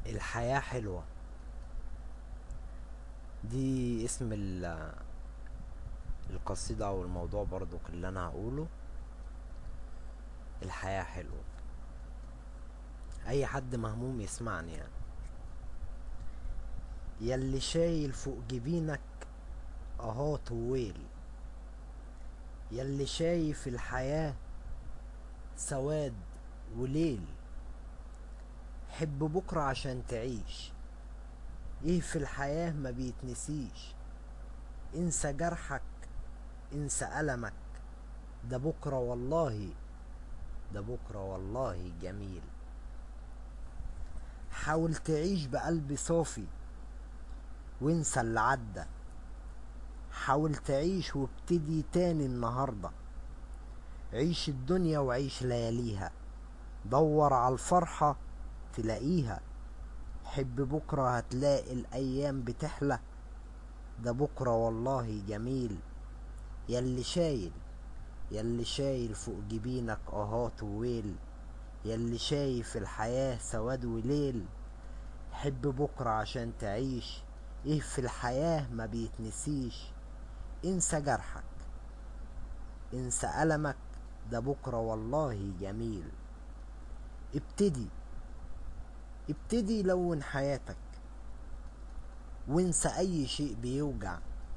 الحياة حلوة. دي اسم القصيدة او الموضوع برضو اللي انا هقوله. الحياة حلوة. اي حد مهموم يسمعني يعني. ياللي شايل فوق جبينك اهو طويل. ياللي شايف الحياة سواد وليل. حب بكرة عشان تعيش. ايه في الحياة ما بيتنسيش. انسى جرحك، انسى ألمك. ده بكرة والله، ده بكرة والله جميل. حاول تعيش بقلب صافي وانسى اللي عدى. حاول تعيش وابتدي تاني النهاردة. عيش الدنيا وعيش لياليها. دور على الفرحة تلاقيها. حب بكرة هتلاقي الأيام بتحلى. ده بكرة والله جميل. ياللي شايل، ياللي شايل فوق جبينك اهات وويل. ياللي شايف الحياة سواد وليل. حب بكرة عشان تعيش. ايه في الحياة ما بيتنسيش. انسى جرحك، انسى ألمك. ده بكرة والله جميل. ابتدي، ابتدي لون حياتك وانسى اي شيء بيوجع.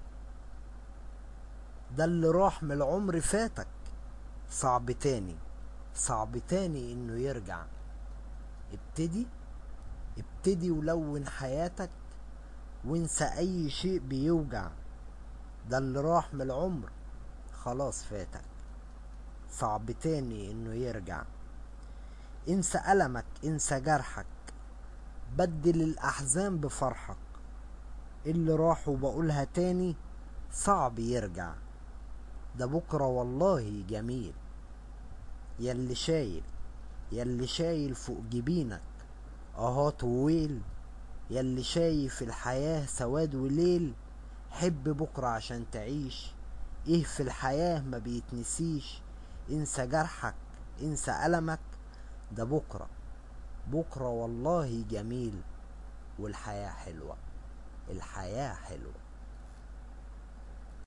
ده اللي راح من العمر فاتك. صعب تاني، صعب تاني انه يرجع. ابتدي، ابتدي ولون حياتك وانسى اي شيء بيوجع. ده اللي راح من العمر خلاص فاتك. صعب تاني انه يرجع. انسى ألمك، انسى جرحك. بدل الأحزان بفرحك. اللي راح وبقولها تاني صعب يرجع. ده بكرة والله جميل. ياللي شايل، ياللي شايل فوق جبينك اهو طويل. ياللي شايف الحياة سواد وليل. حب بكرة عشان تعيش. ايه في الحياة ما بيتنسيش. انسى جرحك، انسى ألمك. ده بكرة، بكرة والله جميل. والحياة حلوة، الحياة حلوة.